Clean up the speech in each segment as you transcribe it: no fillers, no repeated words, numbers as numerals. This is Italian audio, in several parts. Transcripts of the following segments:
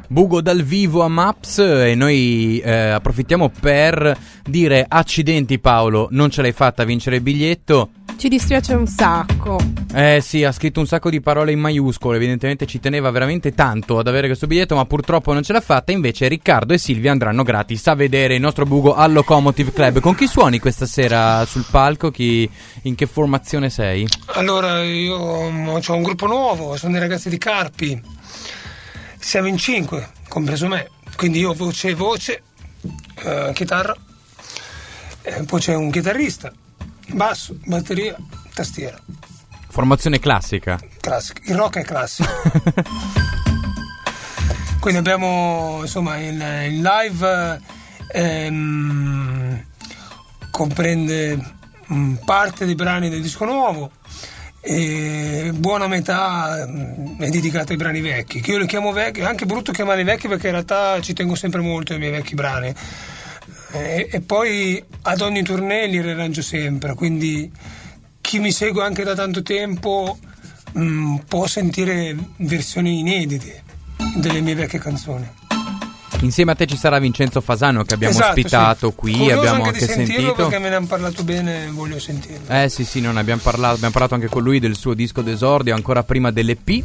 Bugo dal vivo a Maps e noi approfittiamo per dire accidenti Paolo, non ce l'hai fatta a vincere il biglietto. Ci dispiace un sacco. Sì, ha scritto un sacco di parole in maiuscolo, evidentemente ci teneva veramente tanto ad avere questo biglietto, ma purtroppo non ce l'ha fatta. Invece Riccardo e Silvia andranno gratis a vedere il nostro Bugo al Locomotive Club. Con chi suoni questa sera sul palco? In che formazione sei? Allora, io ho un gruppo nuovo, sono dei ragazzi di Carpi. Siamo in 5, compreso me, quindi io voce, chitarra, poi c'è un chitarrista, basso, batteria, tastiera. Formazione classica. Classica, il rock è classico. Quindi abbiamo, insomma, il live comprende parte dei brani del disco nuovo, e buona metà è dedicata ai brani vecchi, che io li chiamo vecchi. È anche brutto chiamarli vecchi perché in realtà ci tengo sempre molto ai miei vecchi brani, e poi ad ogni tournée li riarrangio sempre, quindi chi mi segue anche da tanto tempo può sentire versioni inedite delle mie vecchie canzoni. Insieme a te ci sarà Vincenzo Fasano, che abbiamo ospitato, sì, qui. Curioso abbiamo anche anche sentito perché me ne hanno parlato bene, voglio sentirlo. Sì, non abbiamo parlato anche con lui del suo disco d'esordio ancora prima dell'EP.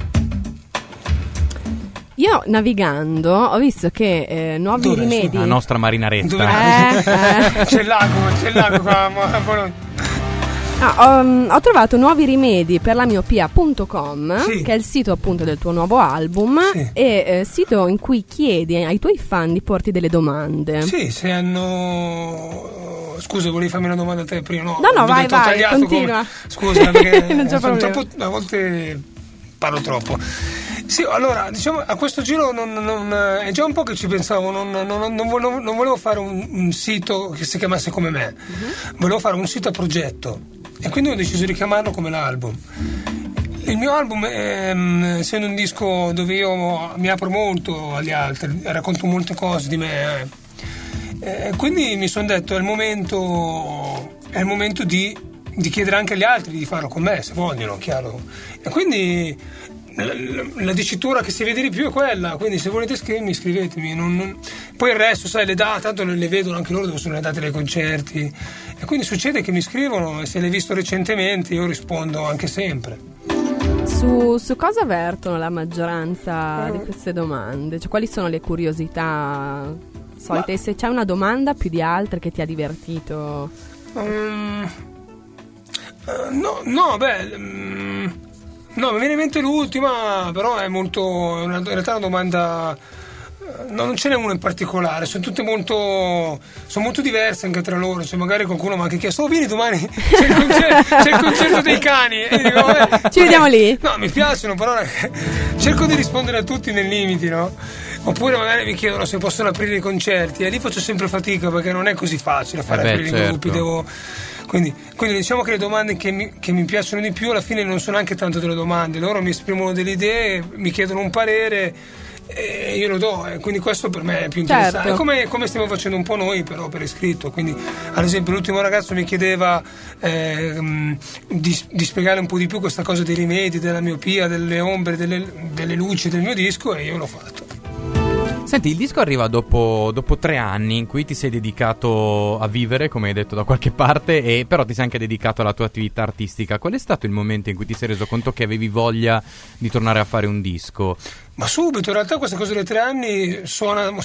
Io navigando ho visto che nuovi rimedi. La nostra marinaretta. C'è il lago qua. Ho trovato nuovi rimedi per la miopia.com, sì, che è il sito appunto del tuo nuovo album, sì, e sito in cui chiedi ai tuoi fan di porti delle domande. Sì, se hanno... Scusa, volevi farmi una domanda a te prima? No, vai, continua. Scusa, perché non c'è problema. A volte parlo troppo. Sì, allora, diciamo, a questo giro è già un po' che ci pensavo, non volevo fare un sito che si chiamasse come me, volevo fare un sito a progetto, e quindi ho deciso di chiamarlo come l'album. Il mio album, essendo un disco dove io mi apro molto agli altri, racconto molte cose di me, quindi mi sono detto è il momento di chiedere anche agli altri di farlo con me, se vogliono, chiaro. E quindi la dicitura che si vede di più è quella, quindi se volete scrivetemi. Poi il resto, sai, le date, tanto le vedono anche loro dove sono le date dei concerti, e quindi succede che mi scrivono, e se l'hai visto recentemente io rispondo anche sempre. Su cosa vertono la maggioranza di queste domande? Cioè, quali sono le curiosità solite? Se c'è una domanda più di altre che ti ha divertito? No, mi viene in mente l'ultima, però è molto, in realtà è una domanda, non ce n'è una in particolare, sono tutte molto diverse anche tra loro. Cioè, magari qualcuno mi ha anche chiesto: vieni domani, c'è il concerto dei cani, e dico, ci vediamo lì. No, mi piacciono, però cerco di rispondere a tutti nei limiti, no? Oppure magari mi chiedono se possono aprire i concerti, e lì faccio sempre fatica perché non è così facile fare aprire i gruppi, Quindi diciamo che le domande che mi piacciono di più alla fine non sono neanche tanto delle domande, loro mi esprimono delle idee, mi chiedono un parere e io lo do, e quindi questo per me è più interessante. Certo. Come stiamo facendo un po' noi, però per iscritto. Quindi ad esempio l'ultimo ragazzo mi chiedeva di spiegare un po' di più questa cosa dei rimedi, della miopia, delle ombre, delle luci del mio disco, e io l'ho fatto. Senti, il disco arriva dopo 3 anni in cui ti sei dedicato a vivere, come hai detto da qualche parte, e però ti sei anche dedicato alla tua attività artistica. Qual è stato il momento in cui ti sei reso conto che avevi voglia di tornare a fare un disco? Ma subito, in realtà questa cosa dei 3 anni suona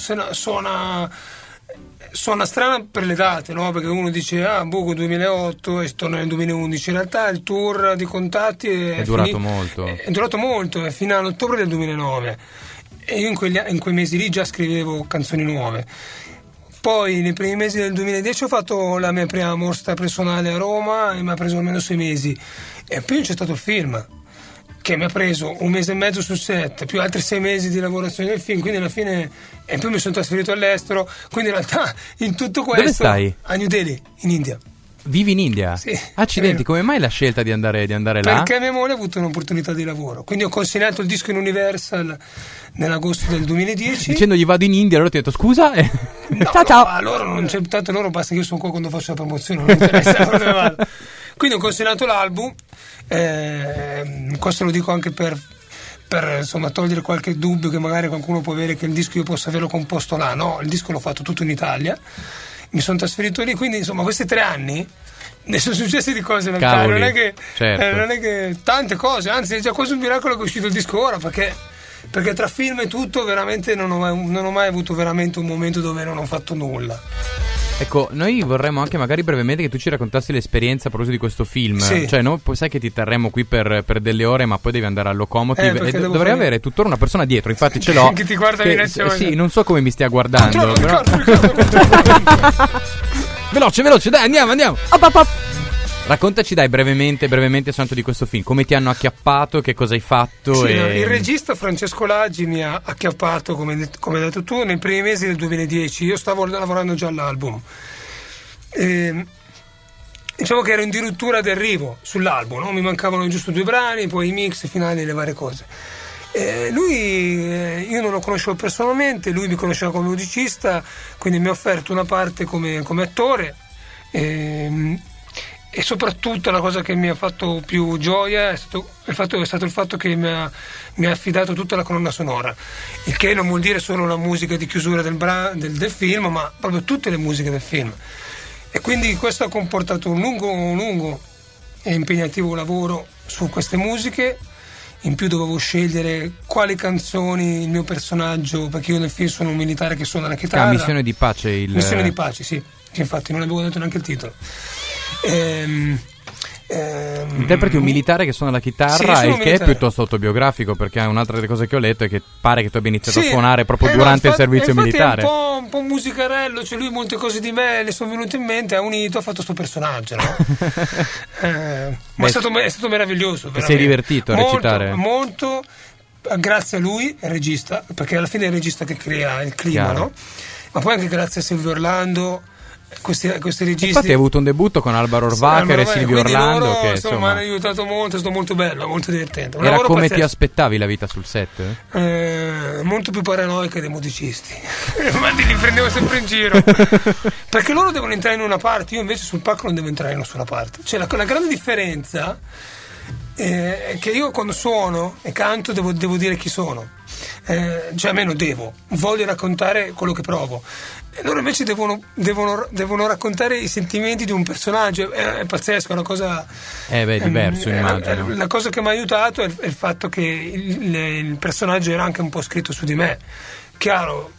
strana per le date, no? Perché uno dice Bugo 2008 e torna nel 2011. In realtà il tour di Contatti è durato molto, è fino all'ottobre del 2009. E io in quei mesi lì già scrivevo canzoni nuove. Poi nei primi mesi del 2010 ho fatto la mia prima mostra personale a Roma, e mi ha preso almeno 6 mesi, e poi c'è stato il film che mi ha preso 1 mese e mezzo sul set, più altri 6 mesi di lavorazione del film, quindi alla fine, e poi mi sono trasferito all'estero, quindi in realtà in tutto questo... Dove stai? A New Delhi, in India. Vivi in India? Sì. Accidenti, come mai la scelta di andare là? Perché mia moglie ha avuto un'opportunità di lavoro, quindi ho consegnato il disco in Universal nell'agosto del 2010. Dicendogli vado in India, allora ti ho detto scusa? Ciao. A loro non c'è, tanto loro basta che io sono qua quando faccio la promozione, non mi interessa dove vado. Quindi ho consegnato l'album, questo lo dico anche per per insomma togliere qualche dubbio che magari qualcuno può avere che il disco io possa averlo composto là. No, il disco l'ho fatto tutto in Italia, mi sono trasferito lì, quindi insomma questi 3 anni ne sono successe di cose in realtà. Non è che tante cose, anzi è già quasi un miracolo che è uscito il disco ora, perché tra film e tutto veramente non ho mai avuto veramente un momento dove non ho fatto nulla. Ecco, noi vorremmo anche magari brevemente che tu ci raccontassi l'esperienza a proposito di questo film. Sì. Cioè, no, sai che ti terremo qui per delle ore, ma poi devi andare al Locomotive e dovrei avere tuttora una persona dietro, infatti ce l'ho. Che ti guarda in direzione. Sì, non so come mi stia guardando. Però... veloce, dai, andiamo. Op. Raccontaci dai brevemente soltanto di questo film, come ti hanno acchiappato, che cosa hai fatto. Sì, il regista Francesco Laggi mi ha acchiappato, come hai detto tu, nei primi mesi del 2010. Io stavo lavorando già all'album. Diciamo che ero in dirittura d'arrivo sull'album, no? Mi mancavano giusto 2 brani, poi i mix finali e le varie cose. Io non lo conoscevo personalmente, lui mi conosceva come musicista, quindi mi ha offerto una parte come attore. E soprattutto la cosa che mi ha fatto più gioia è stato il fatto che mi ha affidato tutta la colonna sonora, il che non vuol dire solo la musica di chiusura del film, ma proprio tutte le musiche del film. E quindi questo ha comportato un lungo e impegnativo lavoro su queste musiche. In più dovevo scegliere quali canzoni il mio personaggio, perché io nel film sono un militare che suona la chitarra. Missione di pace. Missione di pace, sì, che infatti non avevo detto neanche il titolo. Interpreti un militare che suona la chitarra, il che è piuttosto autobiografico, perché un'altra delle cose che ho letto è che pare che tu abbia iniziato a suonare proprio durante il servizio militare. È un po' un musicarello, cioè lui molte cose di me le sono venute in mente, ha unito, ha fatto sto personaggio, no? Ma è stato meraviglioso. Ti sei divertito a recitare? Molto, grazie a lui, il regista, perché alla fine è il regista che crea il clima, chiaro, no? Ma poi anche grazie a Silvio Orlando. Questi registi. Infatti hai avuto un debutto con Alvaro Orvacher e Silvio Orlando loro, che insomma mi hanno aiutato molto, è stato molto bello, molto divertente. Era come pazzesco. Ti aspettavi la vita sul set? Molto più paranoica dei musicisti. Infatti li prendevo sempre in giro perché loro devono entrare in una parte, io invece sul palco non devo entrare in nessuna parte. Cioè la grande differenza è che io quando suono e canto devo dire chi sono, cioè almeno voglio raccontare quello che provo. E loro invece devono raccontare i sentimenti di un personaggio. È pazzesco, è una cosa diverso, immagino. La cosa che mi ha aiutato è il fatto che il personaggio era anche un po' scritto su di me. Chiaro,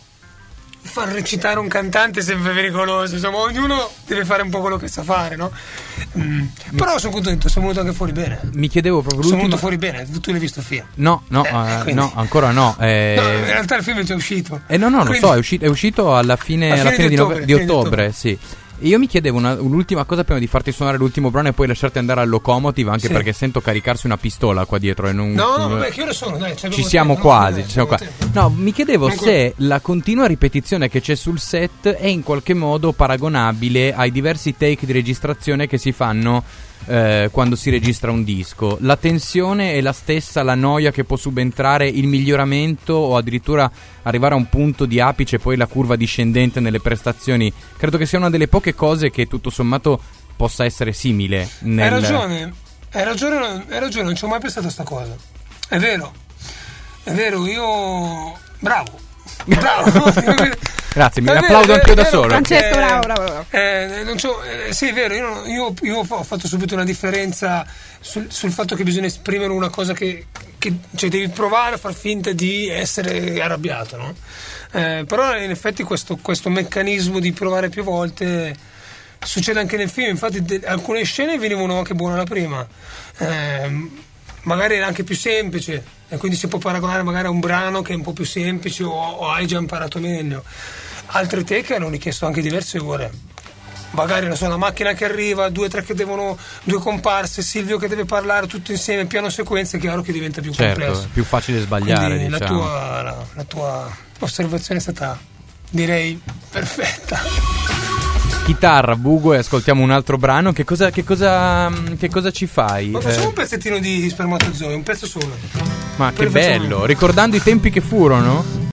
far recitare un cantante è sempre pericoloso, insomma ognuno deve fare un po' quello che sa fare, no? Però sono contento, sono venuto anche fuori bene. Mi chiedevo proprio sono venuto fuori bene. Tu l'hai visto il film? No, ancora no. No, in realtà il film è già uscito. Non so, è uscito alla fine di ottobre, sì. Io mi chiedevo un'ultima cosa prima di farti suonare l'ultimo brano e poi lasciarti andare al Locomotive, anche perché sento caricarsi una pistola qua dietro e non... No, vabbè, che ore sono? Dai, ci siamo quasi. No, mi chiedevo se la continua ripetizione che c'è sul set è in qualche modo paragonabile ai diversi take di registrazione che si fanno quando si registra un disco. La tensione è la stessa, la noia che può subentrare, il miglioramento o addirittura arrivare a un punto di apice e poi la curva discendente nelle prestazioni. Credo che sia una delle poche cose che tutto sommato possa essere simile Hai ragione, non ci ho mai pensato a sta cosa. È vero, io bravo. Grazie, mi applaudo anche io da solo. Francesco, bravo. Sì, è vero, io ho fatto subito una differenza sul fatto che bisogna esprimere una cosa che cioè devi provare a far finta di essere arrabbiato, no? Però in effetti questo meccanismo di provare più volte succede anche nel film. Infatti alcune scene venivano anche buone alla prima, magari era anche più semplice e quindi si può paragonare magari a un brano che è un po' più semplice o hai già imparato meglio. Altre take hanno richiesto anche diverse ore, magari una macchina che arriva, 2 o 3 che devono, 2 comparse, Silvio che deve parlare tutto insieme, piano sequenza, è chiaro che diventa più complesso, più facile sbagliare. Quindi diciamo. la tua osservazione è stata, direi, perfetta. Chitarra, bugo, e ascoltiamo un altro brano. Che cosa ci fai? Ma facciamo un pezzettino di Spermatozoi, un pezzo solo. Ma che bello, ricordando i tempi che furono.